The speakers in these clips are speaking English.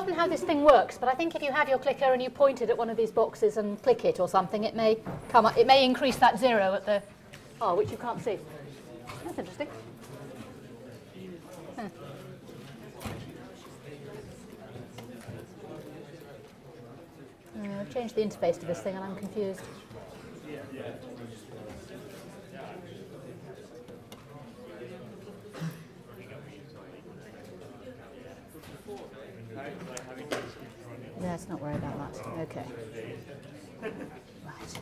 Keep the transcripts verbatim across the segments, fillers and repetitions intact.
forgotten how this thing works, but I think if you have your clicker and you point it at one of these boxes and click it or something, it may come up, it may increase that zero at the, oh, which you can't see. That's interesting. Huh. Uh, I've changed the interface to this thing and I'm confused. Let's not worry about that. Okay. Right.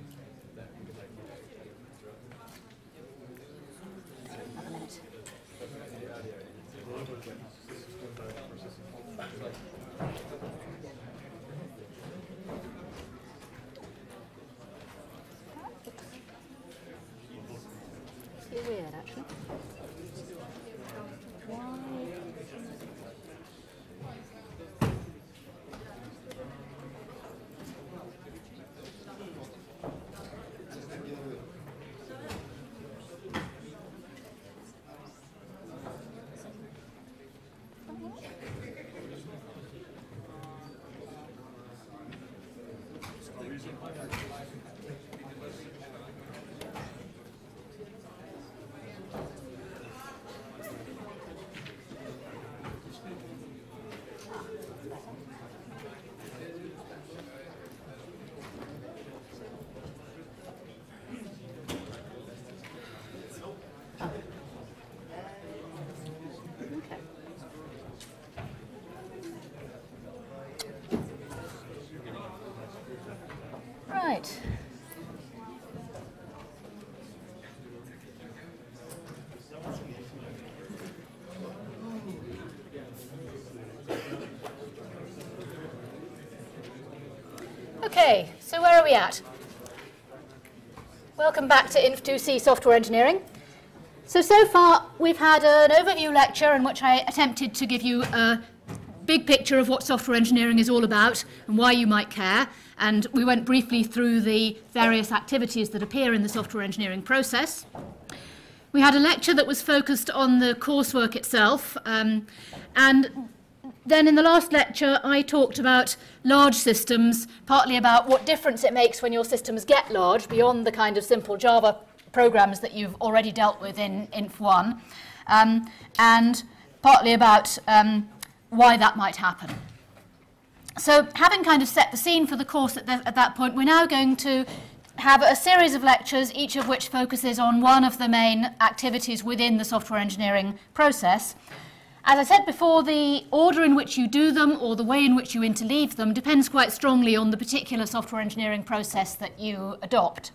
Have a minute. It's weird, actually. Why? Right. Okay, so where are we at? Welcome back to Inf two C Software Engineering. So, so far we've had an overview lecture in which I attempted to give you a big picture of what software engineering is all about and why you might care. And we went briefly through the various activities that appear in the software engineering process. We had a lecture that was focused on the coursework itself. Um, and then in the last lecture, I talked about large systems, partly about what difference it makes when your systems get large, beyond the kind of simple Java programs that you've already dealt with in Inf one, um, and partly about um, why that might happen. So having kind of set the scene for the course at, the, at that point, we're now going to have a series of lectures, each of which focuses on one of the main activities within the software engineering process. As I said before, the order in which you do them or the way in which you interleave them depends quite strongly on the particular software engineering process that you adopt.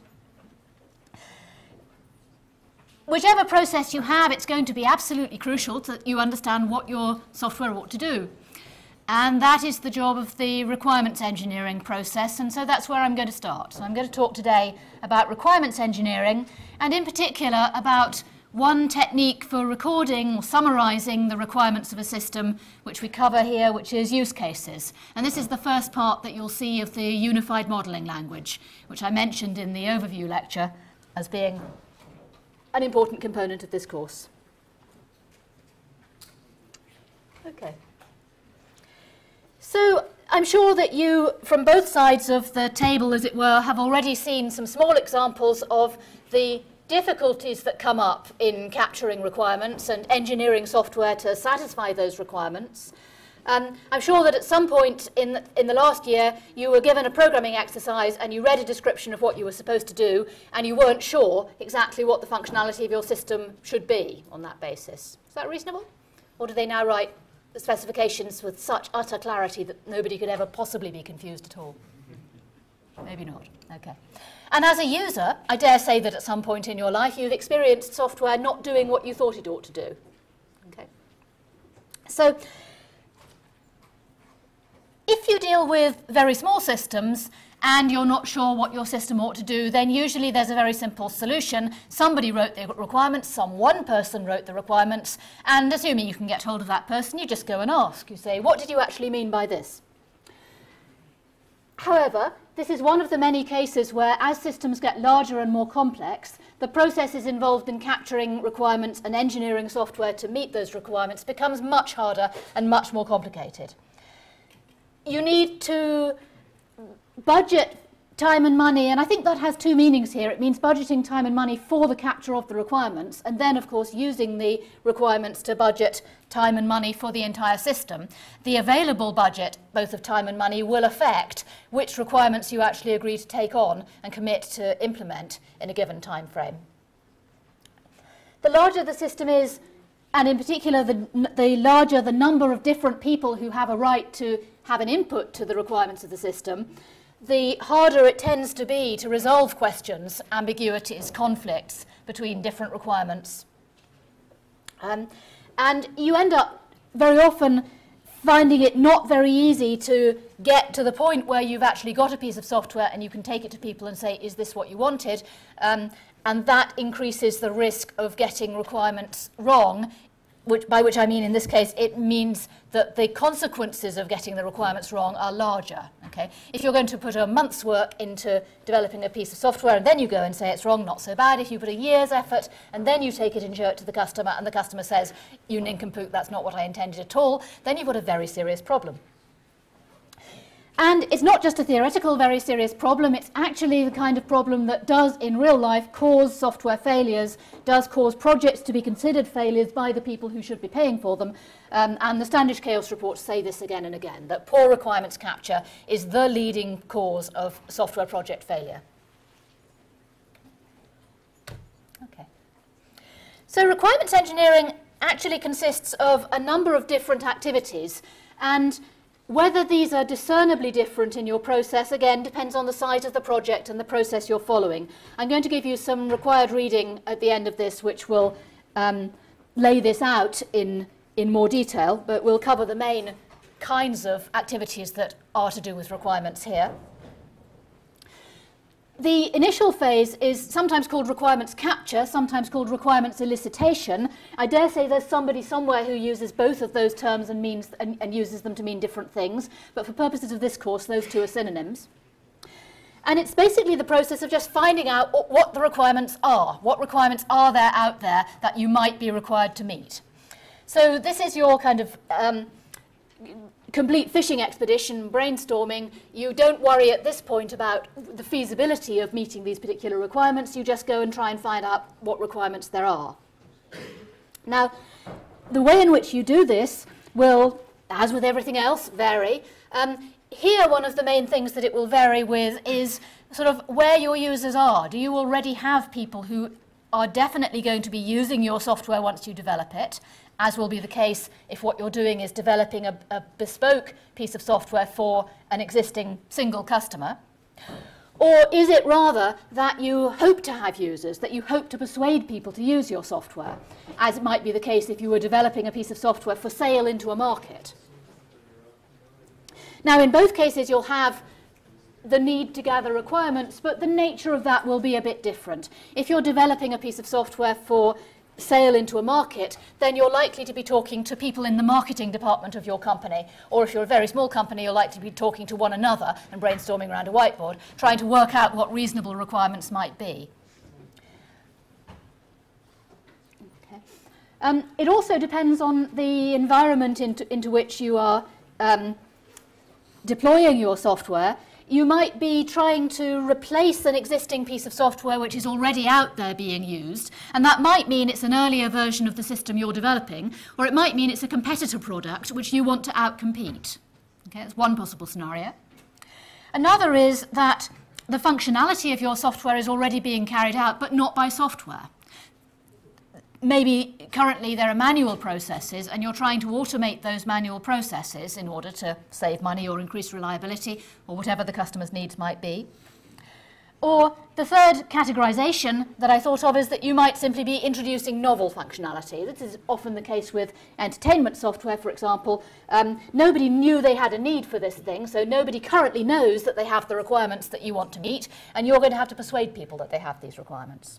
Whichever process you have, it's going to be absolutely crucial that you understand what your software ought to do. And that is the job of the requirements engineering process, and so that's where I'm going to start. So I'm going to talk today about requirements engineering, and in particular about one technique for recording or summarizing the requirements of a system, which we cover here, which is use cases. And this is the first part that you'll see of the unified modeling language, which I mentioned in the overview lecture as being an important component of this course. Okay. So I'm sure that you, from both sides of the table, as it were, have already seen some small examples of the difficulties that come up in capturing requirements and engineering software to satisfy those requirements. Um, I'm sure that at some point in the, in the last year you were given a programming exercise and you read a description of what you were supposed to do and you weren't sure exactly what the functionality of your system should be on that basis. Is that reasonable? Or do they now write the specifications with such utter clarity that nobody could ever possibly be confused at all? Maybe not. Okay. And as a user, I dare say that at some point in your life you've experienced software not doing what you thought it ought to do. Okay. So if you deal with very small systems and you're not sure what your system ought to do, then usually there's a very simple solution. Somebody wrote the requirements, some one person wrote the requirements, and assuming you can get hold of that person, you just go and ask. You say, what did you actually mean by this? However, this is one of the many cases where, as systems get larger and more complex, the processes involved in capturing requirements and engineering software to meet those requirements becomes much harder and much more complicated. you need to budget time and money, and I think that has two meanings here. It means budgeting time and money for the capture of the requirements, and then, of course, using the requirements to budget time and money for the entire system. The available budget, both of time and money, will affect which requirements you actually agree to take on and commit to implement in a given time frame. The larger the system is, and in particular the, the larger the number of different people who have a right to have an input to the requirements of the system, the harder it tends to be to resolve questions, ambiguities, conflicts between different requirements. Um, and you end up very often finding it not very easy to get to the point where you've actually got a piece of software and you can take it to people and say, is this what you wanted? Um, and that increases the risk of getting requirements wrong, which, by which I mean in this case it means that the consequences of getting the requirements wrong are larger. Okay? If you're going to put a month's work into developing a piece of software and then you go and say it's wrong, not so bad. If you put a year's effort and then you take it and show it to the customer and the customer says, you nincompoop, that's not what I intended at all, then you've got a very serious problem. And it's not just a theoretical, very serious problem, it's actually the kind of problem that does, in real life, cause software failures, does cause projects to be considered failures by the people who should be paying for them. Um, and the Standish Chaos reports say this again and again, that poor requirements capture is the leading cause of software project failure. Okay. So requirements engineering actually consists of a number of different activities, and whether these are discernibly different in your process, again, depends on the size of the project and the process you're following. I'm going to give you some required reading at the end of this, which will um, lay this out in, in more detail, but we'll cover the main kinds of activities that are to do with requirements here. The initial phase is sometimes called requirements capture, sometimes called requirements elicitation. I dare say there's somebody somewhere who uses both of those terms and, means, and, and uses them to mean different things, but for purposes of this course, those two are synonyms. And it's basically the process of just finding out what the requirements are. What requirements are there out there that you might be required to meet? So this is your kind of um, complete fishing expedition, brainstorming. You don't worry at this point about the feasibility of meeting these particular requirements. You just go and try and find out what requirements there are. Now, the way in which you do this will, as with everything else, vary. Um, here, one of the main things that it will vary with is sort of where your users are. Do you already have people who are definitely going to be using your software once you develop it, as will be the case if what you're doing is developing a, a bespoke piece of software for an existing single customer? Or is it rather that you hope to have users, that you hope to persuade people to use your software, as it might be the case if you were developing a piece of software for sale into a market? Now, in both cases, you'll have the need to gather requirements, but the nature of that will be a bit different. If you're developing a piece of software for sale into a market, then you're likely to be talking to people in the marketing department of your company, or if you're a very small company, you're likely to be talking to one another and brainstorming around a whiteboard, trying to work out what reasonable requirements might be. Okay. Um, it also depends on the environment into, into which you are um, deploying your software. You might be trying to replace an existing piece of software which is already out there being used, and that might mean it's an earlier version of the system you're developing, or it might mean it's a competitor product which you want to outcompete. Okay, that's one possible scenario. Another is that the functionality of your software is already being carried out, but not by software. Maybe currently there are manual processes and you're trying to automate those manual processes in order to save money or increase reliability or whatever the customer's needs might be. Or the third categorization that I thought of is that you might simply be introducing novel functionality. This is often the case with entertainment software, for example. Um, nobody knew they had a need for this thing, so nobody currently knows that they have the requirements that you want to meet, and you're going to have to persuade people that they have these requirements.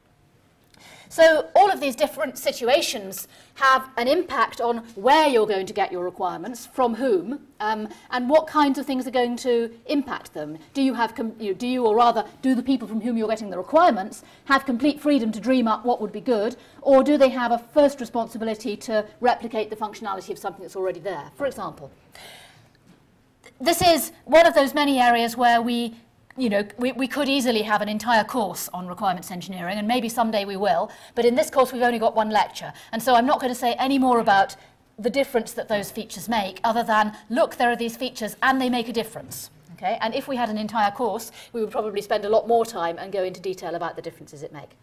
So all of these different situations have an impact on where you're going to get your requirements, from whom, um, and what kinds of things are going to impact them. Do you have, com you know, do you, or rather, do the people from whom you're getting the requirements have complete freedom to dream up what would be good, or do they have a first responsibility to replicate the functionality of something that's already there? For example, this is one of those many areas where we, you know, we, we could easily have an entire course on requirements engineering, and maybe someday we will, but in this course we've only got one lecture, and so I'm not going to say any more about the difference that those features make, other than, look, there are these features and they make a difference. Okay? And if we had an entire course, we would probably spend a lot more time and go into detail about the differences it make.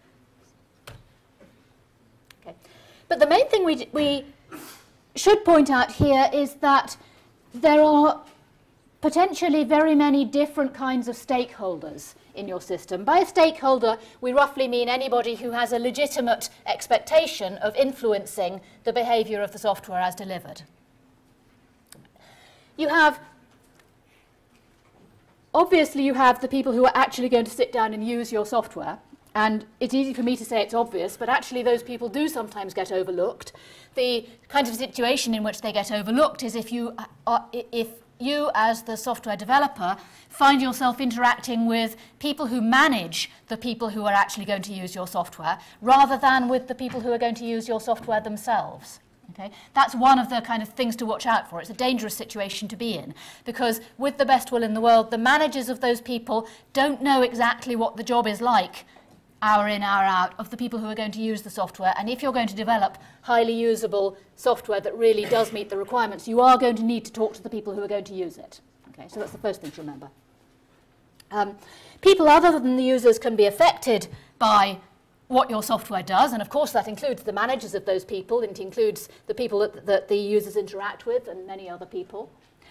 Okay. But the main thing we, we should point out here is that there are potentially very many different kinds of stakeholders in your system. By a stakeholder, we roughly mean anybody who has a legitimate expectation of influencing the behavior of the software as delivered. You have Obviously, you have the people who are actually going to sit down and use your software. And it's easy for me to say it's obvious, but actually those people do sometimes get overlooked. The kind of situation in which they get overlooked is if you, are, if you as the software developer, find yourself interacting with people who manage the people who are actually going to use your software, rather than with the people who are going to use your software themselves. Okay? That's one of the kind of things to watch out for. It's a dangerous situation to be in, because with the best will in the world, the managers of those people don't know exactly what the job is like, hour in, hour out, of the people who are going to use the software. And if you're going to develop highly usable software that really does meet the requirements, you are going to need to talk to the people who are going to use it. Okay? So that's the first thing to remember. Um, people other than the users can be affected by what your software does, and of course that includes the managers of those people, it includes the people that, that the users interact with and many other people.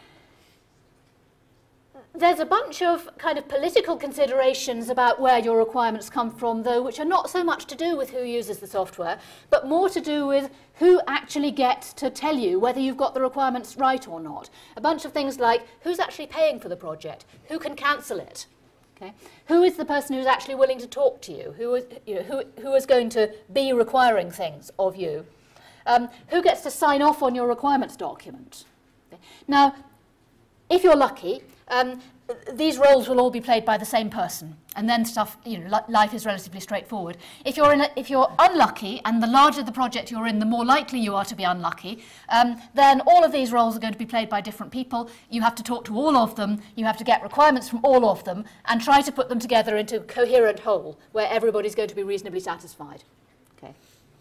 There's a bunch of kind of political considerations about where your requirements come from, though, which are not so much to do with who uses the software, but more to do with who actually gets to tell you whether you've got the requirements right or not. A bunch of things like who's actually paying for the project, who can cancel it. Okay. Who is the person who's actually willing to talk to you? Who is, you know, who, who is going to be requiring things of you? Um, who gets to sign off on your requirements document? Okay. Now, if you're lucky, um, these roles will all be played by the same person, and then stuff, you know, li life is relatively straightforward. If you're in a, if you're unlucky, and the larger the project you're in, the more likely you are to be unlucky, um, then all of these roles are going to be played by different people. You have to talk to all of them, you have to get requirements from all of them, and try to put them together into a coherent whole, where everybody's going to be reasonably satisfied. Okay.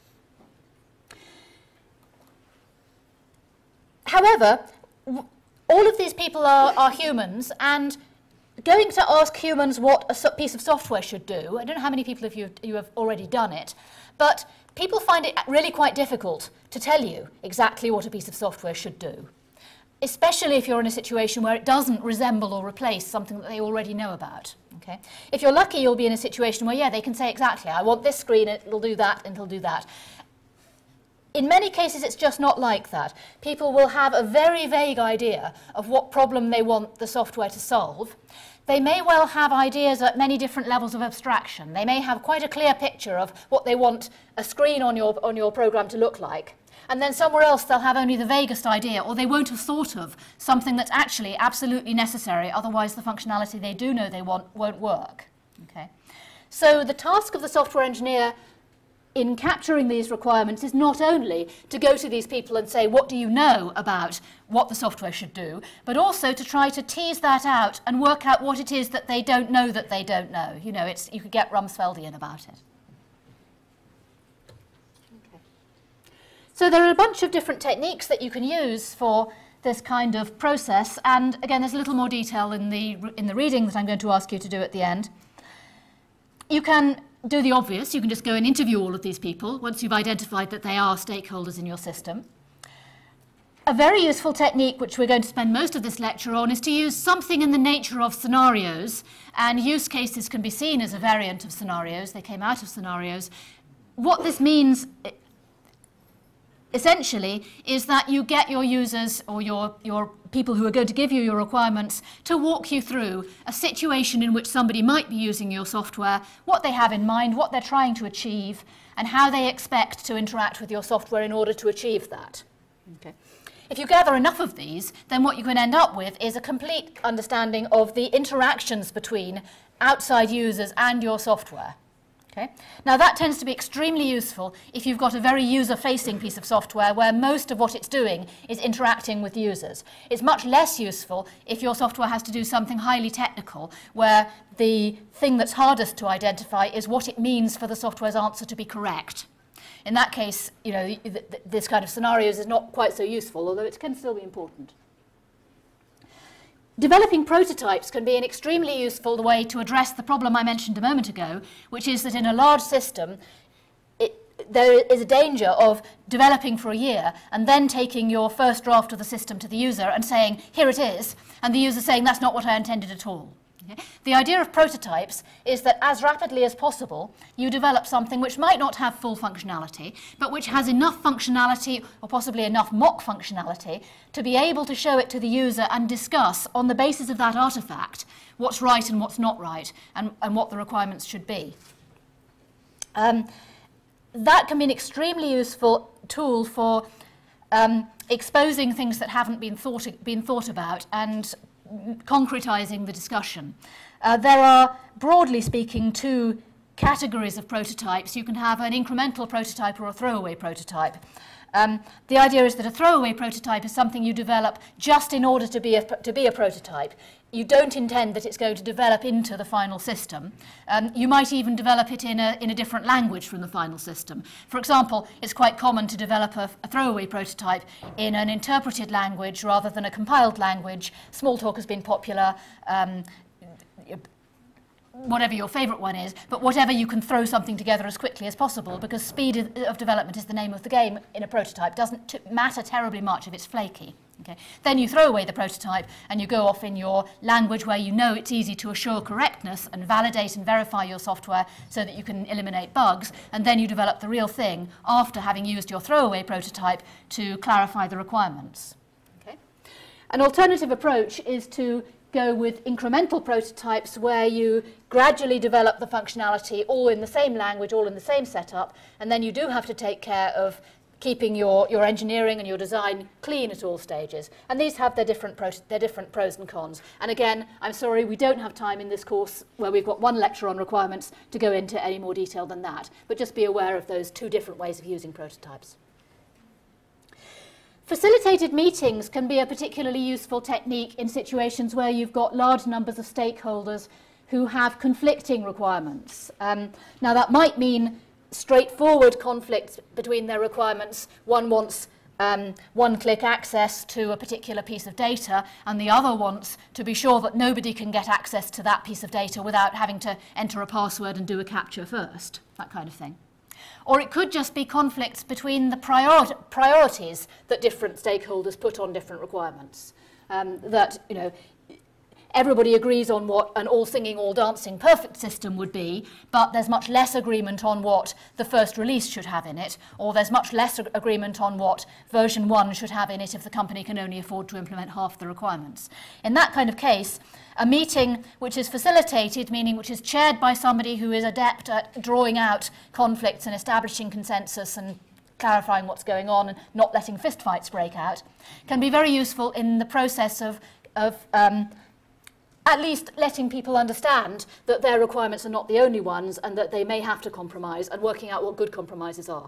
However, all of these people are, are humans, and going to ask humans what a so piece of software should do, I don't know how many people of you, you have already done it, but people find it really quite difficult to tell you exactly what a piece of software should do, especially if you're in a situation where it doesn't resemble or replace something that they already know about. Okay? If you're lucky, you'll be in a situation where, yeah, they can say exactly, I want this screen, it'll do that, and it'll do that. In many cases, it's just not like that. People will have a very vague idea of what problem they want the software to solve. They may well have ideas at many different levels of abstraction. They may have quite a clear picture of what they want a screen on your, on your program to look like. And then somewhere else, they'll have only the vaguest idea, or they won't have thought of something that's actually absolutely necessary. Otherwise, the functionality they do know they want won't work. Okay? So the task of the software engineer in capturing these requirements is not only to go to these people and say, what do you know about what the software should do, but also to try to tease that out and work out what it is that they don't know that they don't know. You know, it's, you could get Rumsfeldian about it. Okay. So there are a bunch of different techniques that you can use for this kind of process, and again, there's a little more detail in the, in the reading that I'm going to ask you to do at the end. You can do the obvious. You can just go and interview all of these people once you've identified that they are stakeholders in your system. A very useful technique, which we're going to spend most of this lecture on, is to use something in the nature of scenarios, and use cases can be seen as a variant of scenarios. They came out of scenarios. What this means, essentially, is that you get your users or your, your people who are going to give you your requirements to walk you through a situation in which somebody might be using your software, what they have in mind, what they're trying to achieve, and how they expect to interact with your software in order to achieve that. Okay. If you gather enough of these, then what you can end up with is a complete understanding of the interactions between outside users and your software. Okay. Now that tends to be extremely useful if you've got a very user-facing piece of software where most of what it's doing is interacting with users. It's much less useful if your software has to do something highly technical where the thing that's hardest to identify is what it means for the software's answer to be correct. In that case, you know, th th this kind of scenarios is not quite so useful, although it can still be important. Developing prototypes can be an extremely useful way to address the problem I mentioned a moment ago, which is that in a large system, it, there is a danger of developing for a year and then taking your first draft of the system to the user and saying, here it is, and the user saying, that's not what I intended at all. Okay? The idea of prototypes is that as rapidly as possible, you develop something which might not have full functionality, but which has enough functionality, or possibly enough mock functionality, to be able to show it to the user and discuss, on the basis of that artifact, what's right and what's not right, and, and what the requirements should be. Um, that can be an extremely useful tool for um, exposing things that haven't been thought, been thought about and concretizing the discussion. Uh, there are, broadly speaking, two categories of prototypes. You can have an incremental prototype or a throwaway prototype. Um, the idea is that a throwaway prototype is something you develop just in order to be a, to be a prototype. You don't intend that it's going to develop into the final system. Um, you might even develop it in a, in a different language from the final system. For example, it's quite common to develop a, a throwaway prototype in an interpreted language rather than a compiled language. Smalltalk has been popular. Um, whatever your favourite one is, but whatever you can throw something together as quickly as possible, because speed of development is the name of the game in a prototype. Doesn't t matter terribly much if it's flaky. Okay. Then you throw away the prototype and you go off in your language where you know it's easy to assure correctness and validate and verify your software so that you can eliminate bugs, and then you develop the real thing after having used your throwaway prototype to clarify the requirements. Okay. An alternative approach is to go with incremental prototypes where you gradually develop the functionality all in the same language, all in the same setup, and then you do have to take care of keeping your, your engineering and your design clean at all stages. And these have their different, pro their different pros and cons. And again, I'm sorry, we don't have time in this course where we've got one lecture on requirements to go into any more detail than that. But just be aware of those two different ways of using prototypes. Facilitated meetings can be a particularly useful technique in situations where you've got large numbers of stakeholders who have conflicting requirements. Um, now that might mean straightforward conflicts between their requirements. One wants um, one-click access to a particular piece of data, and the other wants to be sure that nobody can get access to that piece of data without having to enter a password and do a captcha first, that kind of thing. Or it could just be conflicts between the priori priorities that different stakeholders put on different requirements. Um, that, you know, everybody agrees on what an all-singing, all-dancing perfect system would be, but there's much less agreement on what the first release should have in it, or there's much less ag agreement on what version one should have in it if the company can only afford to implement half the requirements. In that kind of case, a meeting which is facilitated, meaning which is chaired by somebody who is adept at drawing out conflicts and establishing consensus and clarifying what's going on and not letting fistfights break out, can be very useful in the process of, of um, at least letting people understand that their requirements are not the only ones and that they may have to compromise, and working out what good compromises are.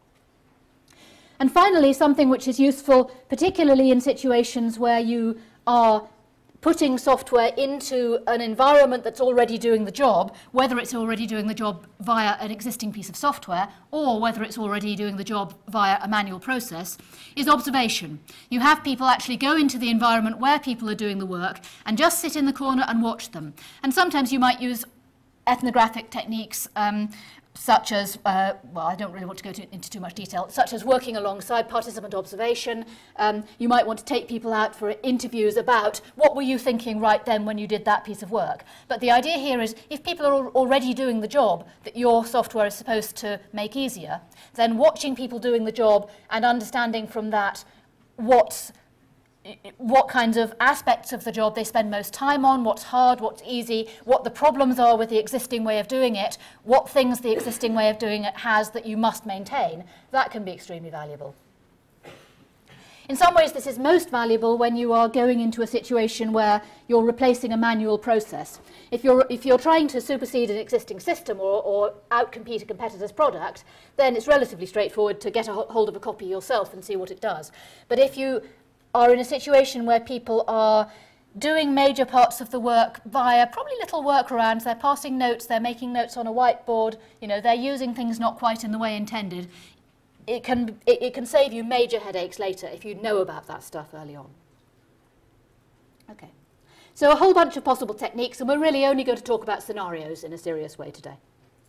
And finally, something which is useful, particularly in situations where you are putting software into an environment that's already doing the job, whether it's already doing the job via an existing piece of software or whether it's already doing the job via a manual process, is observation. You have people actually go into the environment where people are doing the work and just sit in the corner and watch them. And sometimes you might use ethnographic techniques um, such as, uh, well, I don't really want to go to, into too much detail, such as working alongside participant observation. Um, you might want to take people out for interviews about what were you thinking right then when you did that piece of work. But the idea here is if people are al already doing the job that your software is supposed to make easier, then watching people doing the job and understanding from that what's what kinds of aspects of the job they spend most time on, what's hard, what's easy, what the problems are with the existing way of doing it, what things the existing way of doing it has that you must maintain, that can be extremely valuable. In some ways, this is most valuable when you are going into a situation where you're replacing a manual process. If you're, if you're trying to supersede an existing system or, or outcompete a competitor's product, then it's relatively straightforward to get a hold of a copy yourself and see what it does. But if you are in a situation where people are doing major parts of the work via probably little workarounds, they're passing notes, they're making notes on a whiteboard, you know, they're using things not quite in the way intended, it can, it, it can save you major headaches later if you know about that stuff early on. Okay, so a whole bunch of possible techniques, and we're really only going to talk about scenarios in a serious way today.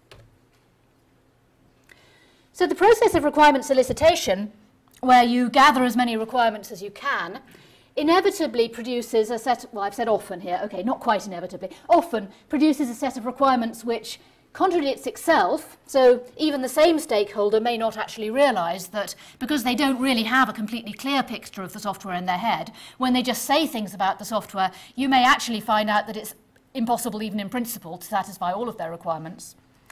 So the process of requirement solicitation, where you gather as many requirements as you can, inevitably produces a set, well, I've said often here, okay, not quite inevitably, often produces a set of requirements which contradicts itself, so even the same stakeholder may not actually realise that because they don't really have a completely clear picture of the software in their head, when they just say things about the software, you may actually find out that it's impossible even in principle to satisfy all of their requirements.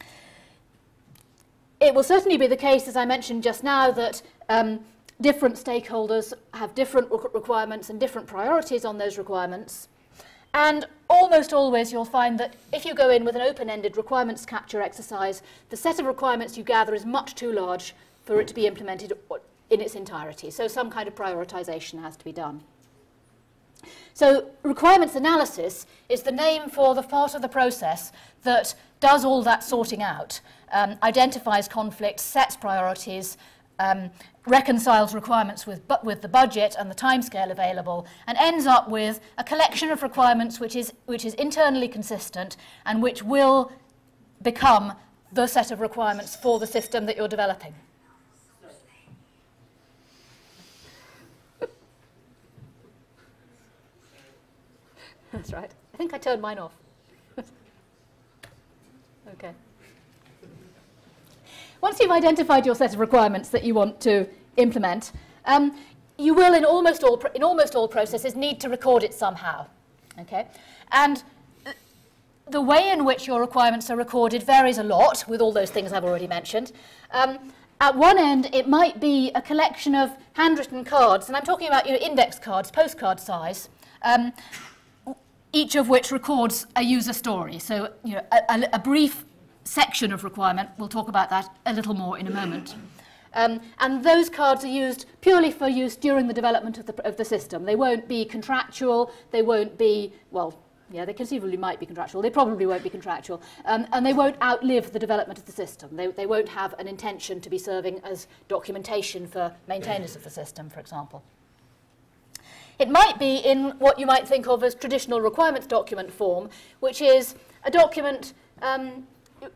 It will certainly be the case, as I mentioned just now, that um, different stakeholders have different requirements and different priorities on those requirements. And almost always you'll find that if you go in with an open-ended requirements capture exercise, the set of requirements you gather is much too large for it to be implemented in its entirety. So some kind of prioritization has to be done. So requirements analysis is the name for the part of the process that does all that sorting out, um, identifies conflicts, sets priorities, um, reconciles requirements with, bu with the budget and the timescale available, and ends up with a collection of requirements which is, which is internally consistent and which will become the set of requirements for the system that you're developing. That's right. I think I turned mine off. Okay. Once you've identified your set of requirements that you want to implement, um, you will, in almost all in almost all processes, need to record it somehow. Okay, and th the way in which your requirements are recorded varies a lot, with all those things I've already mentioned. Um, at one end, it might be a collection of handwritten cards, and I'm talking about, you know, index cards, postcard size. Um, each of which records a user story. So, you know, a, a, a brief section of requirement, we'll talk about that a little more in a moment. Um, and those cards are used purely for use during the development of the, of the system. They won't be contractual, they won't be, well, yeah, they conceivably might be contractual, they probably won't be contractual, um, and they won't outlive the development of the system. They, they won't have an intention to be serving as documentation for maintainers of the system, for example. It might be in what you might think of as traditional requirements document form, which is a document um,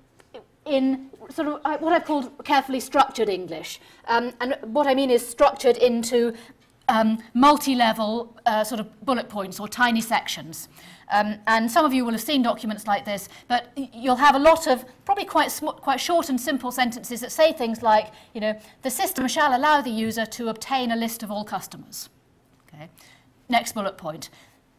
in sort of what I've called carefully structured English. Um, and what I mean is structured into um, multi-level uh, sort of bullet points or tiny sections. Um, and some of you will have seen documents like this, but you'll have a lot of probably quite, sm quite short and simple sentences that say things like, you know, the system shall allow the user to obtain a list of all customers. Okay. Next bullet point.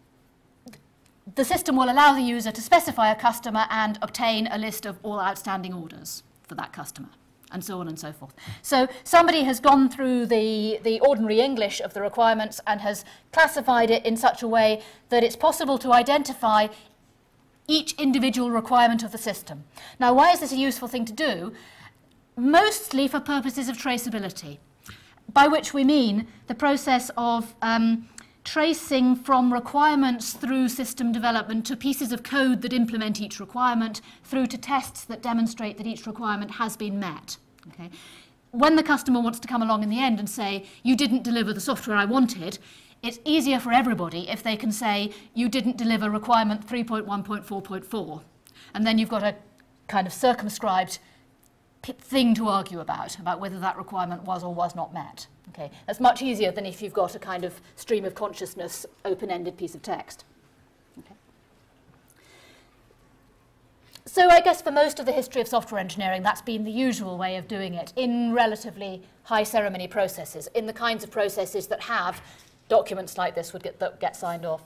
The system will allow the user to specify a customer and obtain a list of all outstanding orders for that customer, and so on and so forth. So somebody has gone through the, the ordinary English of the requirements and has classified it in such a way that it's possible to identify each individual requirement of the system. Now, why is this a useful thing to do? Mostly for purposes of traceability, by which we mean the process of um, tracing from requirements through system development to pieces of code that implement each requirement, through to tests that demonstrate that each requirement has been met. Okay? When the customer wants to come along in the end and say, you didn't deliver the software I wanted, it's easier for everybody if they can say, you didn't deliver requirement three point one point four point four. And then you've got a kind of circumscribed thing to argue about, about whether that requirement was or was not met. Okay, that's much easier than if you've got a kind of stream of consciousness, open-ended piece of text. Okay. So I guess for most of the history of software engineering, that's been the usual way of doing it in relatively high ceremony processes, in the kinds of processes that have documents like this would get, that get signed off.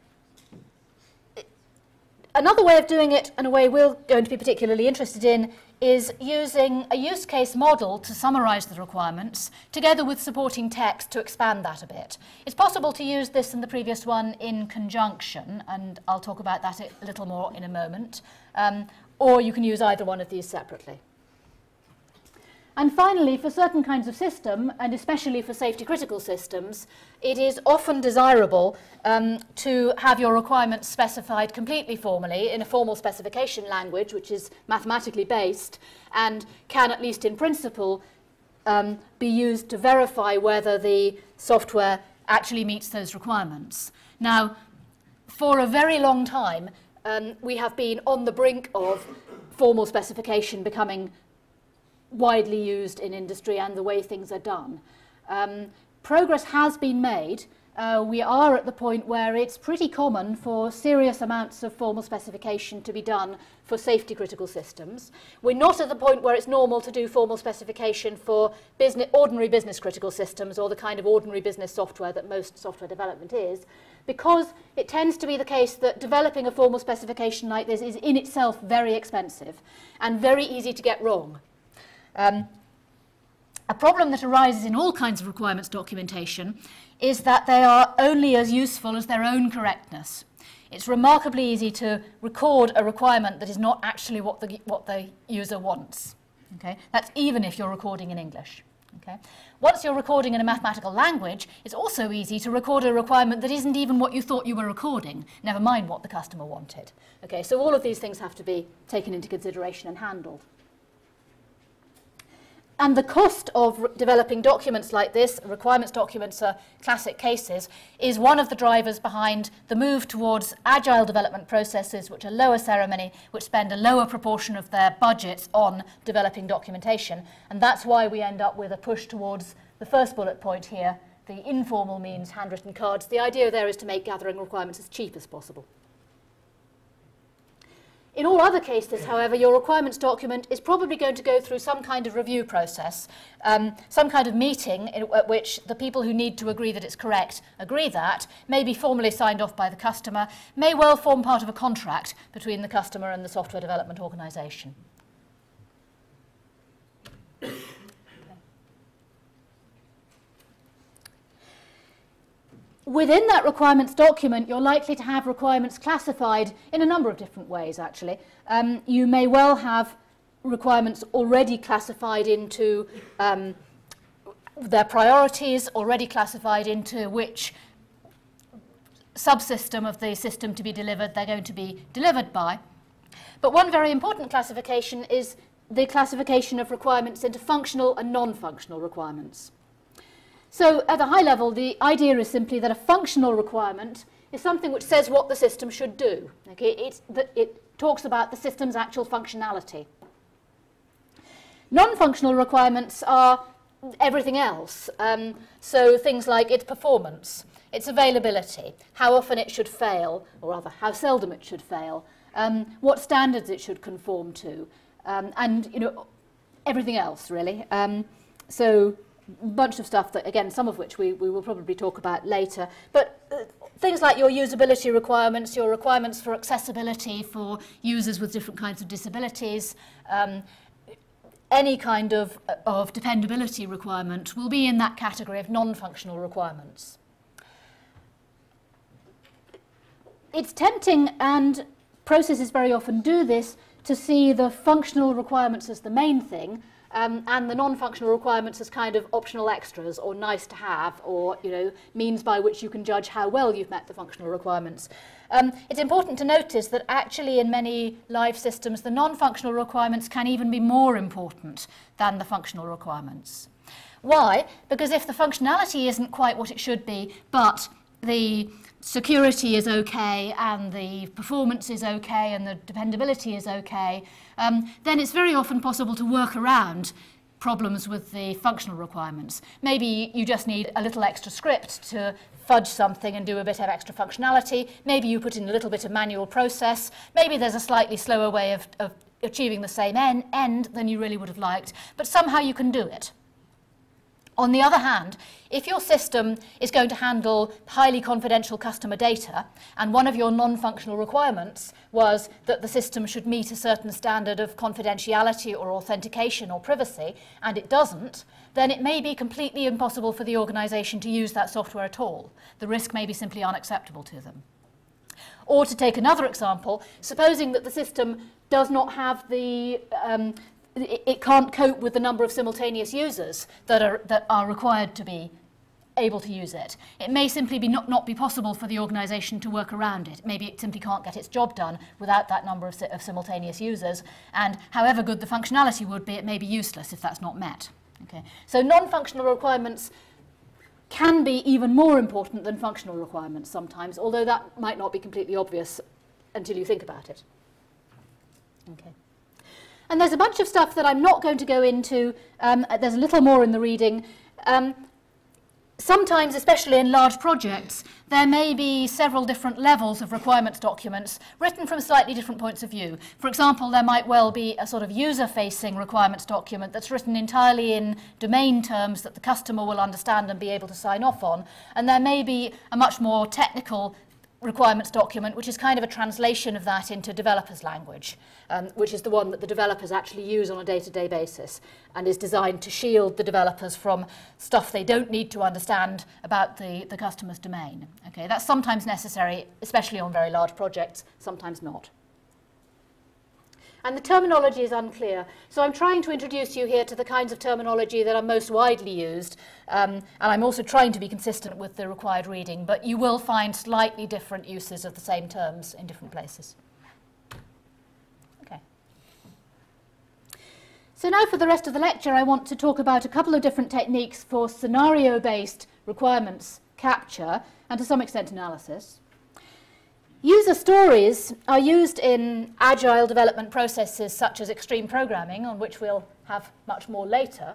Another way of doing it, and a way we're going to be particularly interested in, is using a use case model to summarize the requirements, together with supporting text to expand that a bit. It's possible to use this and the previous one in conjunction, and I'll talk about that a little more in a moment, um, or you can use either one of these separately. And finally, for certain kinds of system, and especially for safety critical systems, it is often desirable um, to have your requirements specified completely formally in a formal specification language, which is mathematically based, and can, at least in principle, um, be used to verify whether the software actually meets those requirements. Now, for a very long time, um, we have been on the brink of formal specification becoming widely used in industry and the way things are done. Um, progress has been made. Uh, we are at the point where it's pretty common for serious amounts of formal specification to be done for safety critical systems. We're not at the point where it's normal to do formal specification for business, ordinary business critical systems, or the kind of ordinary business software that most software development is, because it tends to be the case that developing a formal specification like this is in itself very expensive and very easy to get wrong. Um, a problem that arises in all kinds of requirements documentation is that they are only as useful as their own correctness. It's remarkably easy to record a requirement that is not actually what the, what the user wants. Okay? That's even if you're recording in English. Okay? Once you're recording in a mathematical language, it's also easy to record a requirement that isn't even what you thought you were recording, never mind what the customer wanted. Okay? So all of these things have to be taken into consideration and handled. And the cost of developing documents like this, requirements documents are classic cases, is one of the drivers behind the move towards agile development processes, which are lower ceremony, which spend a lower proportion of their budgets on developing documentation. And that's why we end up with a push towards the first bullet point here, the informal means, handwritten cards. The idea there is to make gathering requirements as cheap as possible. In all other cases, however, your requirements document is probably going to go through some kind of review process, um, some kind of meeting in, at which the people who need to agree that it's correct agree that, may be formally signed off by the customer, may well form part of a contract between the customer and the software development organisation. Within that requirements document, you're likely to have requirements classified in a number of different ways, actually. Um, you may well have requirements already classified into um, their priorities, already classified into which subsystem of the system to be delivered they're going to be delivered by. But one very important classification is the classification of requirements into functional and non-functional requirements. So at a high level, the idea is simply that a functional requirement is something which says what the system should do. Okay? It's the, it talks about the system's actual functionality. Non-functional requirements are everything else. Um, so things like its performance, its availability, how often it should fail, or rather how seldom it should fail, um, what standards it should conform to, um, and you know, everything else really. Um, so bunch of stuff that, again, some of which we, we will probably talk about later. But uh, things like your usability requirements, your requirements for accessibility for users with different kinds of disabilities, um, any kind of, of dependability requirement will be in that category of non-functional requirements. It's tempting, and processes very often do this, to see the functional requirements as the main thing, Um, and the non-functional requirements as kind of optional extras or nice to have, or you know, means by which you can judge how well you've met the functional requirements. Um, it's important to notice that actually in many live systems the non-functional requirements can even be more important than the functional requirements. Why? Because if the functionality isn't quite what it should be, but the security is okay and the performance is okay and the dependability is okay, um, then it's very often possible to work around problems with the functional requirements. Maybe you just need a little extra script to fudge something and do a bit of extra functionality. Maybe you put in a little bit of manual process. Maybe there's a slightly slower way of, of achieving the same en- end than you really would have liked, but somehow you can do it. On the other hand, if your system is going to handle highly confidential customer data, and one of your non-functional requirements was that the system should meet a certain standard of confidentiality or authentication or privacy, and it doesn't, then it may be completely impossible for the organisation to use that software at all. The risk may be simply unacceptable to them. Or to take another example, supposing that the system does not have the um, it can't cope with the number of simultaneous users that are, that are required to be able to use it. It may simply be not, not be possible for the organisation to work around it. Maybe it simply can't get its job done without that number of, of simultaneous users, and however good the functionality would be, it may be useless if that's not met. Okay. So non-functional requirements can be even more important than functional requirements sometimes, although that might not be completely obvious until you think about it. Okay. And there's a bunch of stuff that I'm not going to go into. Um, there's a little more in the reading. Um, sometimes, especially in large projects, there may be several different levels of requirements documents written from slightly different points of view. For example, there might well be a sort of user-facing requirements document that's written entirely in domain terms that the customer will understand and be able to sign off on. And there may be a much more technical requirements document, which is kind of a translation of that into developers' language, um, which is the one that the developers actually use on a day-to-day basis and is designed to shield the developers from stuff they don't need to understand about the, the customer's domain. Okay, that's sometimes necessary, especially on very large projects, sometimes not. And the terminology is unclear. So I'm trying to introduce you here to the kinds of terminology that are most widely used, um, and I'm also trying to be consistent with the required reading, but you will find slightly different uses of the same terms in different places. Okay. So now for the rest of the lecture, I want to talk about a couple of different techniques for scenario-based requirements capture and to some extent analysis. User stories are used in agile development processes such as extreme programming, on which we'll have much more later.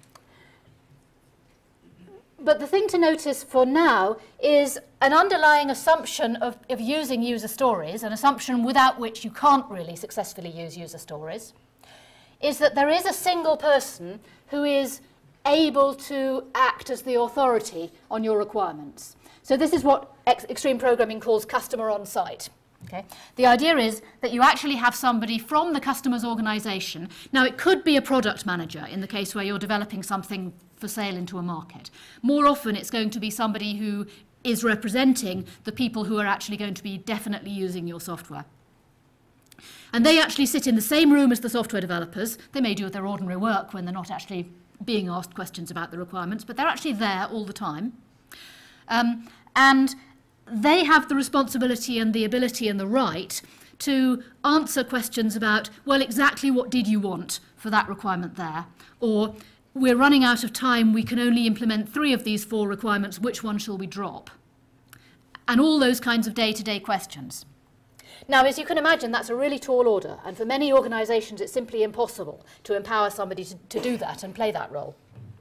But the thing to notice for now is an underlying assumption of, of using user stories, an assumption without which you can't really successfully use user stories, is that there is a single person who is able to act as the authority on your requirements. So this is what ex extreme programming calls customer on site. Okay? The idea is that you actually have somebody from the customer's organisation. Now, it could be a product manager in the case where you're developing something for sale into a market. More often, it's going to be somebody who is representing the people who are actually going to be definitely using your software. And they actually sit in the same room as the software developers. They may do their ordinary work when they're not actually being asked questions about the requirements, but they're actually there all the time. Um, and they have the responsibility and the ability and the right to answer questions about, well, exactly what did you want for that requirement there? Or, we're running out of time, we can only implement three of these four requirements, which one shall we drop? And all those kinds of day-to-day questions. Now, as you can imagine, that's a really tall order, and for many organisations it's simply impossible to empower somebody to, to do that and play that role.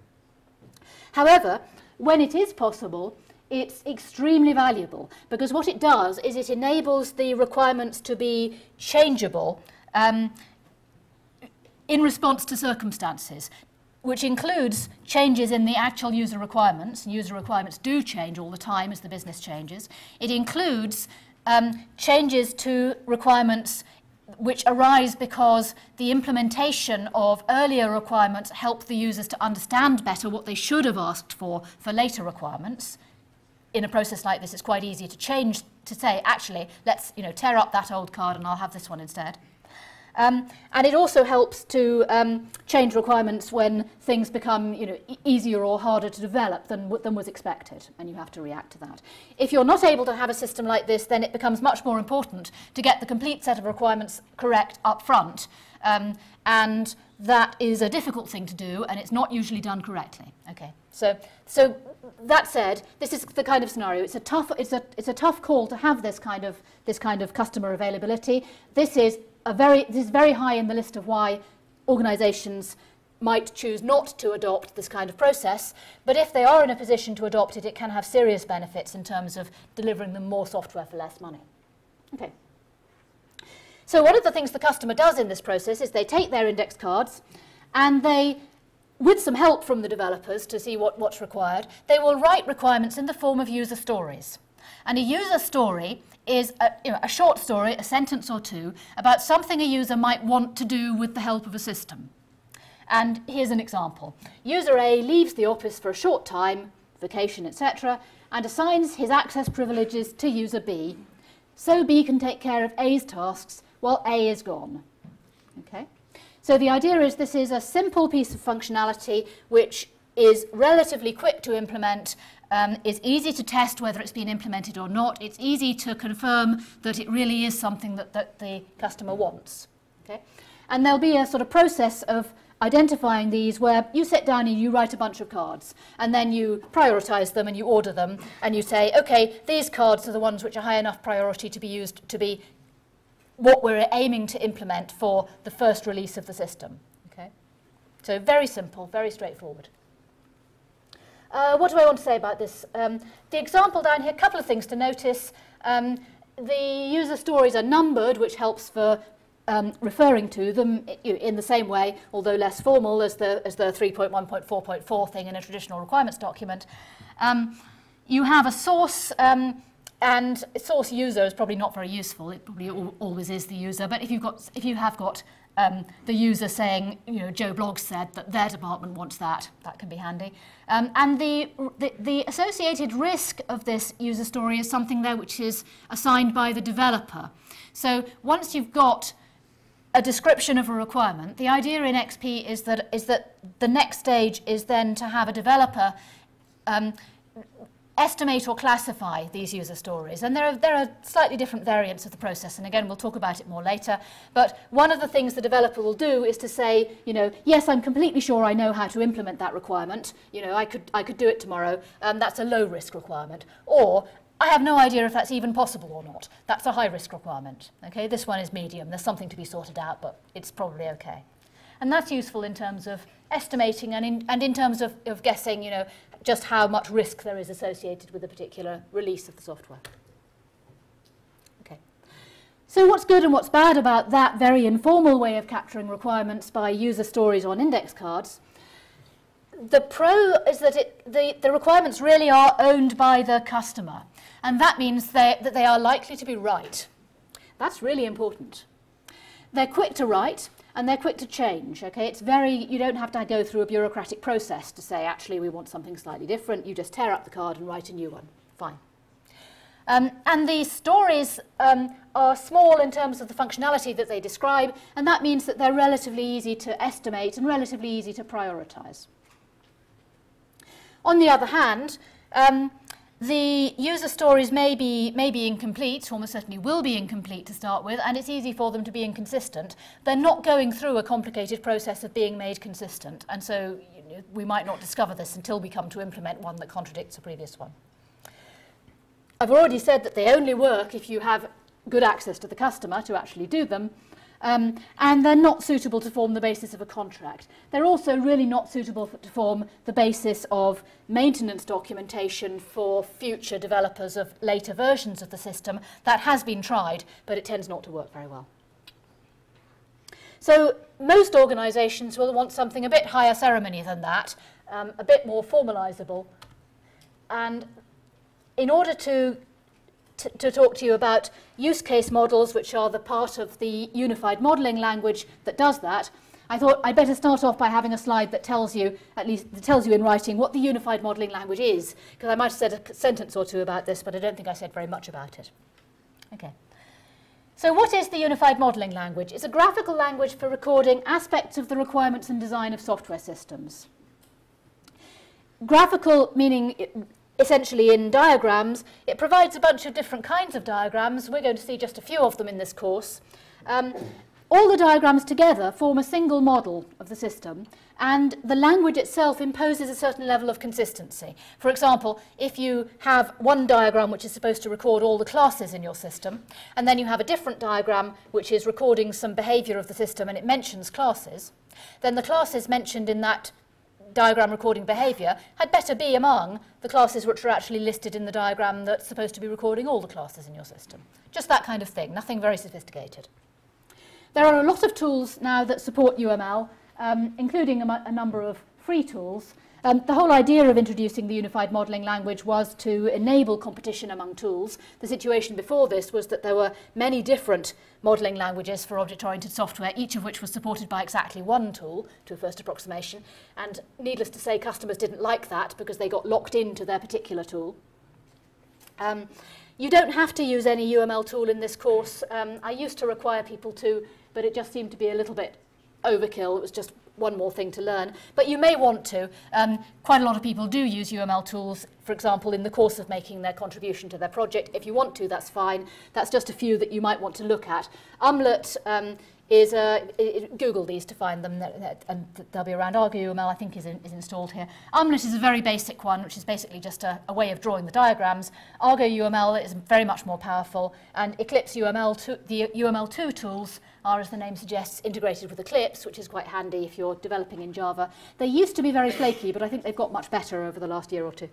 However, when it is possible, it's extremely valuable, because what it does is it enables the requirements to be changeable um, in response to circumstances, which includes changes in the actual user requirements, and user requirements do change all the time as the business changes. It includes um, changes to requirements which arise because the implementation of earlier requirements help the users to understand better what they should have asked for for later requirements. In a process like this, it's quite easy to change, to say, actually, let's you know, tear up that old card and I'll have this one instead. Um, and it also helps to um, change requirements when things become you know, e easier or harder to develop than, than was expected, and you have to react to that. If you're not able to have a system like this, then it becomes much more important to get the complete set of requirements correct up front, um, and that is a difficult thing to do, and it's not usually done correctly. Okay, so so that said, this is the kind of scenario. It's a tough it's a it's a tough call to have this kind of this kind of customer availability. This is a very this is very high in the list of why organisations might choose not to adopt this kind of process. But if they are in a position to adopt it, it can have serious benefits in terms of delivering them more software for less money. Okay. So one of the things the customer does in this process is they take their index cards and they with some help from the developers to see what, what's required, they will write requirements in the form of user stories. And a user story is a, you know, a short story, a sentence or two, about something a user might want to do with the help of a system. And here's an example. User A leaves the office for a short time, vacation, et cetera, and assigns his access privileges to user B, so B can take care of A's tasks while A is gone. Okay? So the idea is this is a simple piece of functionality which is relatively quick to implement, um, is easy to test whether it's been implemented or not. It's easy to confirm that it really is something that, that the customer wants. Okay? And there'll be a sort of process of identifying these where you sit down and you write a bunch of cards, and then you prioritize them and you order them, and you say, okay, these cards are the ones which are high enough priority to be used to be what we're aiming to implement for the first release of the system. Okay? So very simple, very straightforward. Uh, what do I want to say about this? Um, the example down here, a couple of things to notice. Um, the user stories are numbered, which helps for um, referring to them in the same way, although less formal as the, as the three point one point four point four thing in a traditional requirements document. Um, you have a source, um, and source user is probably not very useful. It probably al always is the user. But if you've got, if you have got um, the user saying, you know, Joe Bloggs said that their department wants that, that can be handy. Um, and the, the the associated risk of this user story is something there which is assigned by the developer. So once you've got a description of a requirement, the idea in X P is that is that the next stage is then to have a developer um, estimate or classify these user stories. And there are, there are slightly different variants of the process, and again, we'll talk about it more later. But one of the things the developer will do is to say, you know, yes, I'm completely sure I know how to implement that requirement. You know, I could, I could do it tomorrow. Um, that's a low-risk requirement. Or, I have no idea if that's even possible or not. That's a high-risk requirement. Okay, this one is medium. There's something to be sorted out, but it's probably okay. And that's useful in terms of estimating and in, and in terms of, of guessing, you know, just how much risk there is associated with a particular release of the software. Okay. So what's good and what's bad about that very informal way of capturing requirements by user stories on index cards? The pro is that it, the, the requirements really are owned by the customer, and that means they, that they are likely to be right. That's really important. They're quick to write, and they're quick to change. Okay, it's very, you don't have to go through a bureaucratic process to say, actually, we want something slightly different. You just tear up the card and write a new one. Fine. Um, and the stories um, are small in terms of the functionality that they describe, and that means that they're relatively easy to estimate and relatively easy to prioritize. On the other hand, um, the user stories may be, may be incomplete, almost certainly will be incomplete to start with, and it's easy for them to be inconsistent. They're not going through a complicated process of being made consistent, and so you know, we might not discover this until we come to implement one that contradicts a previous one. I've already said that they only work if you have good access to the customer to actually do them. Um, and they're not suitable to form the basis of a contract. They're also really not suitable for, to form the basis of maintenance documentation for future developers of later versions of the system. That has been tried, but it tends not to work very well. So most organisations will want something a bit higher ceremony than that, um, a bit more formalisable. And in order to To, to talk to you about use case models, which are the part of the unified modelling language that does that, I thought I'd better start off by having a slide that tells you, at least that tells you in writing, what the unified modelling language is, because I might have said a sentence or two about this, but I don't think I said very much about it. Okay. So what is the unified modelling language? It's a graphical language for recording aspects of the requirements and design of software systems. Graphical meaning it, essentially in diagrams. It provides a bunch of different kinds of diagrams. We're going to see just a few of them in this course. Um, all the diagrams together form a single model of the system, and the language itself imposes a certain level of consistency. For example, if you have one diagram which is supposed to record all the classes in your system, and then you have a different diagram which is recording some behaviour of the system and it mentions classes, then the classes mentioned in that diagram recording behaviour had better be among the classes which are actually listed in the diagram that's supposed to be recording all the classes in your system. Just that kind of thing, nothing very sophisticated. There are a lot of tools now that support U M L, um, including a, a number of free tools. Um, the whole idea of introducing the unified modelling language was to enable competition among tools. The situation before this was that there were many different modelling languages for object-oriented software, each of which was supported by exactly one tool to a first approximation. And needless to say, customers didn't like that because they got locked into their particular tool. Um, you don't have to use any U M L tool in this course. Um, I used to require people to, but it just seemed to be a little bit overkill. It was just one more thing to learn, but you may want to. Um, quite a lot of people do use U M L tools, for example, in the course of making their contribution to their project. If you want to, that's fine. That's just a few that you might want to look at. Umlet um, is, uh, it, Google these to find them, and they'll be around. Argo U M L, I think, is, in, is installed here. Umlet is a very basic one, which is basically just a, a way of drawing the diagrams. Argo U M L is very much more powerful, and Eclipse U M L, two, the U M L two tools are, as the name suggests, integrated with Eclipse, which is quite handy if you're developing in Java. They used to be very flaky, but I think they've got much better over the last year or two.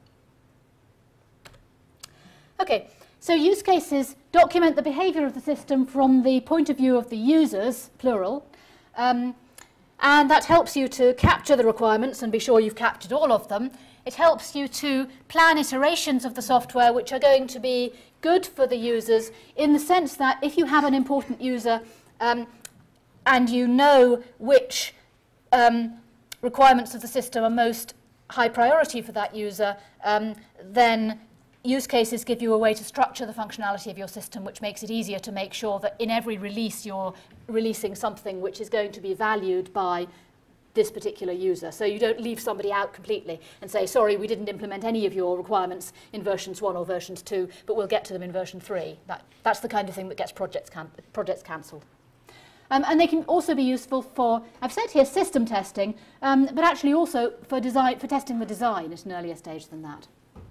Okay, so use cases document the behavior of the system from the point of view of the users, plural, um, and that helps you to capture the requirements and be sure you've captured all of them. It helps you to plan iterations of the software which are going to be good for the users, in the sense that if you have an important user Um, and you know which um, requirements of the system are most high priority for that user, um, then use cases give you a way to structure the functionality of your system, which makes it easier to make sure that in every release you're releasing something which is going to be valued by this particular user. So you don't leave somebody out completely and say, sorry, we didn't implement any of your requirements in versions one or versions two, but we'll get to them in version three. That, that's the kind of thing that gets projects, can projects cancelled. Um, and they can also be useful for, I've said here, system testing, um, but actually also for, design, for testing the design at an earlier stage than that.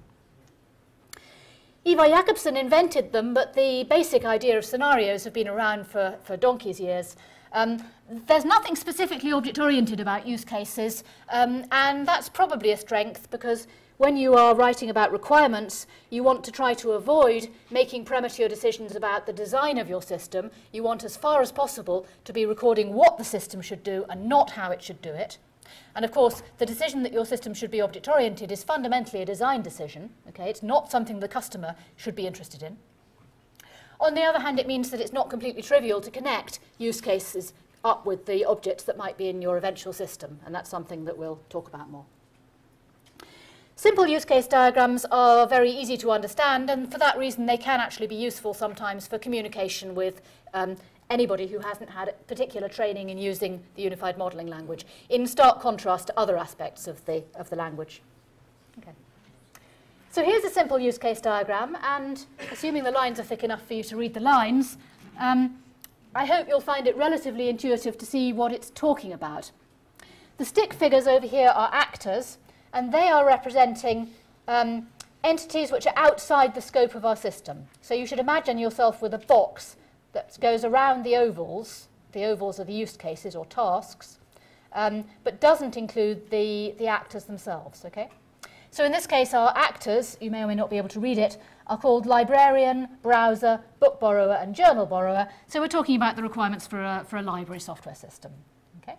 Ivar Jakobsen invented them, but the basic idea of scenarios have been around for, for donkey's years. Um, there's nothing specifically object-oriented about use cases, um, and that's probably a strength, because when you are writing about requirements, you want to try to avoid making premature decisions about the design of your system. You want, as far as possible, to be recording what the system should do and not how it should do it. And of course, the decision that your system should be object-oriented is fundamentally a design decision. Okay? It's not something the customer should be interested in. On the other hand, it means that it's not completely trivial to connect use cases up with the objects that might be in your eventual system, and that's something that we'll talk about more. Simple use case diagrams are very easy to understand, and for that reason they can actually be useful sometimes for communication with um, anybody who hasn't had particular training in using the unified modelling language, in stark contrast to other aspects of the, of the language. Okay. So here's a simple use case diagram, and assuming the lines are thick enough for you to read the lines, um, I hope you'll find it relatively intuitive to see what it's talking about. The stick figures over here are actors, and they are representing um, entities which are outside the scope of our system. So you should imagine yourself with a box that goes around the ovals. The ovals are the use cases or tasks, um, but doesn't include the, the actors themselves. Okay? So in this case, our actors, you may or may not be able to read it, are called librarian, browser, book borrower, and journal borrower. So we're talking about the requirements for a, for a library software system. Okay?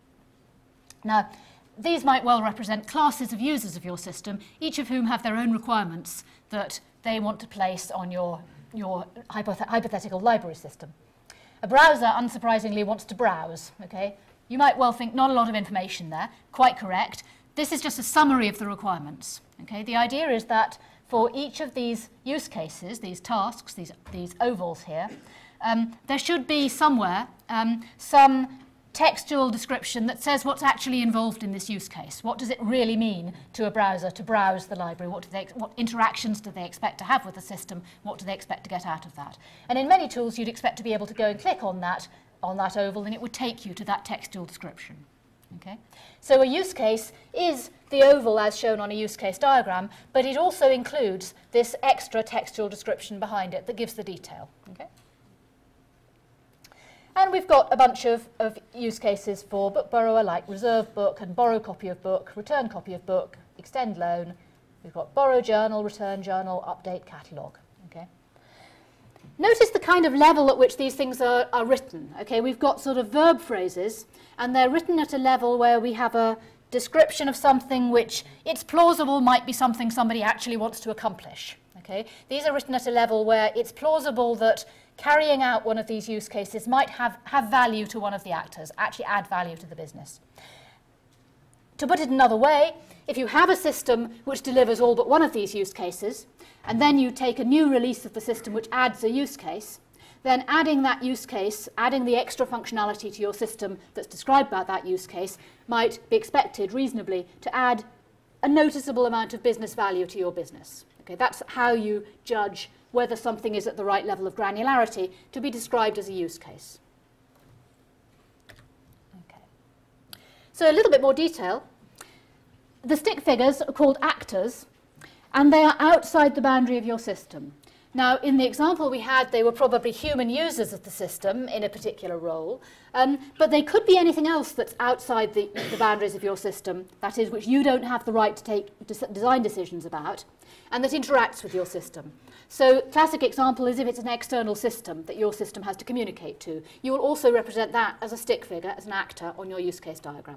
Now, these might well represent classes of users of your system, each of whom have their own requirements that they want to place on your, your hypothet hypothetical library system. A browser, unsurprisingly, wants to browse. Okay? You might well think not a lot of information there. Quite correct. This is just a summary of the requirements. Okay? The idea is that for each of these use cases, these tasks, these, these ovals here, um, there should be somewhere um, some textual description that says what's actually involved in this use case. What does it really mean to a browser to browse the library? What, do they, what interactions do they expect to have with the system? What do they expect to get out of that? And in many tools, you'd expect to be able to go and click on that, on that oval, and it would take you to that textual description. Okay? So a use case is the oval as shown on a use case diagram, but it also includes this extra textual description behind it that gives the detail. Okay? And we've got a bunch of, of use cases for book borrower, like reserve book and borrow copy of book, return copy of book, extend loan. We've got borrow journal, return journal, update catalogue. Okay. Notice the kind of level at which these things are, are written. Okay, we've got sort of verb phrases, and they're written at a level where we have a description of something which it's plausible might be something somebody actually wants to accomplish. Okay? These are written at a level where it's plausible that carrying out one of these use cases might have, have value to one of the actors, actually add value to the business. To put it another way, if you have a system which delivers all but one of these use cases, and then you take a new release of the system which adds a use case, then adding that use case, adding the extra functionality to your system that's described by that use case, might be expected reasonably to add a noticeable amount of business value to your business. Okay, that's how you judge whether something is at the right level of granularity to be described as a use case. Okay. So a little bit more detail. The stick figures are called actors, and they are outside the boundary of your system. Now, in the example we had, they were probably human users of the system in a particular role, um, but they could be anything else that's outside the, the boundaries of your system, that is, which you don't have the right to take des- design decisions about, and that interacts with your system. So, classic example is if it's an external system that your system has to communicate to. You will also represent that as a stick figure, as an actor on your use case diagram.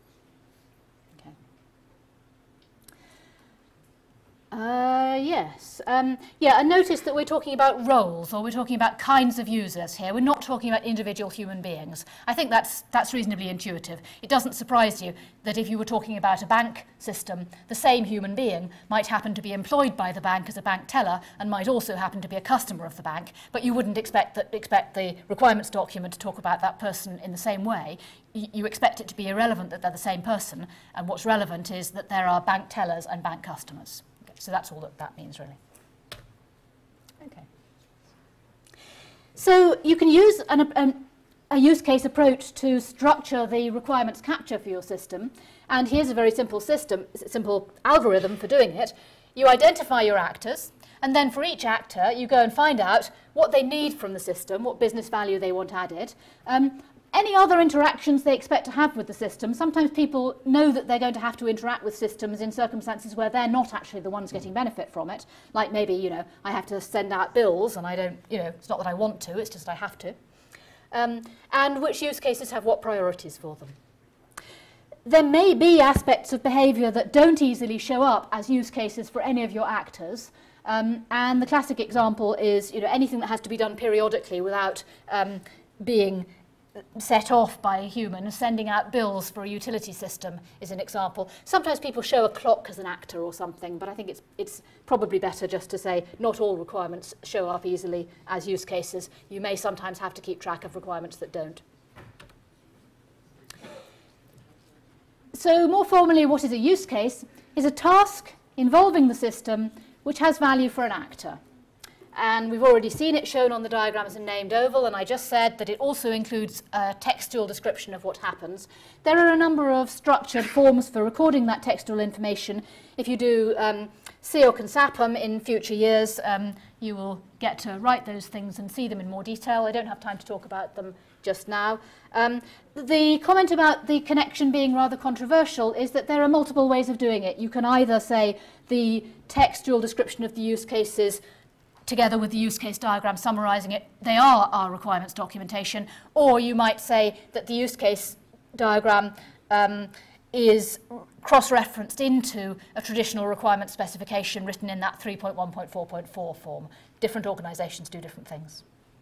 Uh, yes. Um, yeah, and notice that we're talking about roles, or we're talking about kinds of users here. We're not talking about individual human beings. I think that's, that's reasonably intuitive. It doesn't surprise you that if you were talking about a bank system, the same human being might happen to be employed by the bank as a bank teller and might also happen to be a customer of the bank, but you wouldn't expect, that, expect the requirements document to talk about that person in the same way. Y- you expect it to be irrelevant that they're the same person, and what's relevant is that there are bank tellers and bank customers. So that's all that that means, really. Okay. So you can use an, an, a use case approach to structure the requirements capture for your system. And here's a very simple system, simple algorithm for doing it. You identify your actors, and then for each actor, you go and find out what they need from the system, what business value they want added. Um, Any other interactions they expect to have with the system. Sometimes people know that they're going to have to interact with systems in circumstances where they're not actually the ones getting benefit from it. Like maybe, you know, I have to send out bills and I don't, you know, it's not that I want to, it's just I have to. Um, and which use cases have what priorities for them. There may be aspects of behaviour that don't easily show up as use cases for any of your actors. Um, and the classic example is, you know, anything that has to be done periodically without um, being set off by a human. Sending out bills for a utility system is an example. Sometimes people show a clock as an actor or something, but I think it's it's probably better just to say not all requirements show up easily as use cases. You may sometimes have to keep track of requirements that don't. So more formally, what is a use case? Is a task involving the system which has value for an actor. And we've already seen it shown on the diagram as a named oval, and I just said that it also includes a textual description of what happens. There are a number of structured forms for recording that textual information. If you do um, C or CONSAPM in future years, um, you will get to write those things and see them in more detail. I don't have time to talk about them just now. Um, the comment about the connection being rather controversial is that there are multiple ways of doing it. You can either say the textual description of the use cases together with the use case diagram summarising it, they are our requirements documentation, or you might say that the use case diagram um, is cross-referenced into a traditional requirement specification written in that three point one point four point four form. Different organisations do different things.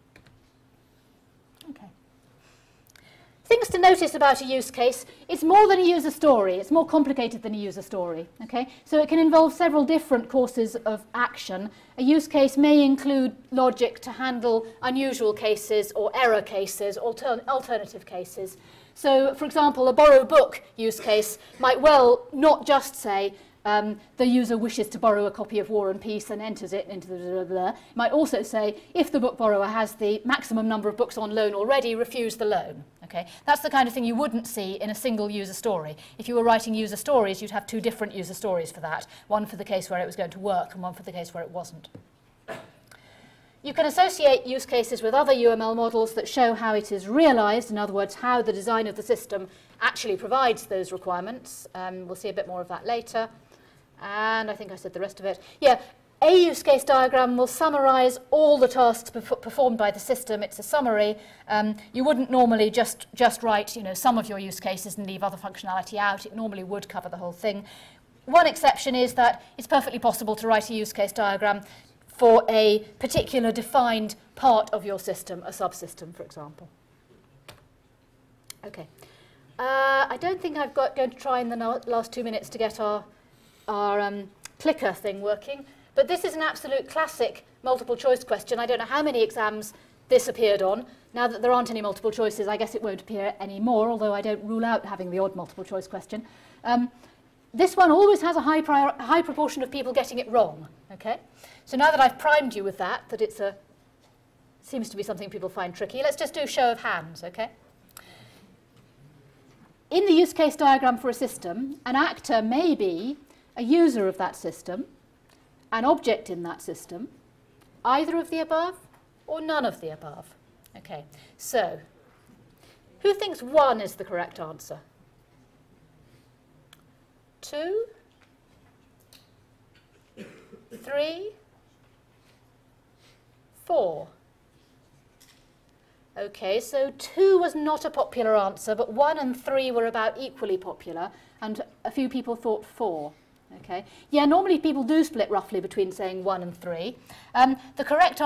Okay. Things to notice about a use case, it's more than a user story, it's more complicated than a user story. Okay? So it can involve several different courses of action. A use case may include logic to handle unusual cases or error cases, alter alternative cases. So, for example, a borrow book use case might well not just say um, the user wishes to borrow a copy of War and Peace and enters it into the blah, blah, blah. It might also say, if the book borrower has the maximum number of books on loan already, refuse the loan. Okay? That's the kind of thing you wouldn't see in a single user story. If you were writing user stories, you'd have two different user stories for that. One for the case where it was going to work and one for the case where it wasn't. You can associate use cases with other U M L models that show how it is realised, in other words, how the design of the system actually provides those requirements. Um, we'll see a bit more of that later. And I think I said the rest of it. Yeah, A use case diagram will summarize all the tasks perf performed by the system. It's a summary. Um, you wouldn't normally just, just write, you know, some of your use cases and leave other functionality out. It normally would cover the whole thing. One exception is that it's perfectly possible to write a use case diagram for a particular defined part of your system, a subsystem, for example. Okay. Uh, I don't think I've got going to try in the no last two minutes to get our, our um, clicker thing working. But this is an absolute classic multiple choice question. I don't know how many exams this appeared on. Now that there aren't any multiple choices, I guess it won't appear anymore, although I don't rule out having the odd multiple choice question. Um, this one always has a high, prior high proportion of people getting it wrong. Okay? So now that I've primed you with that, that it's a, seems to be something people find tricky, let's just do a show of hands, okay? In the use case diagram for a system, an actor may be a user of that system, an object in that system, either of the above or none of the above. Okay, so who thinks one is the correct answer? Two? Three? Four? Okay, so two was not a popular answer, but one and three were about equally popular, and a few people thought four. Okay. Yeah, normally people do split roughly between saying one and three. Um, the correct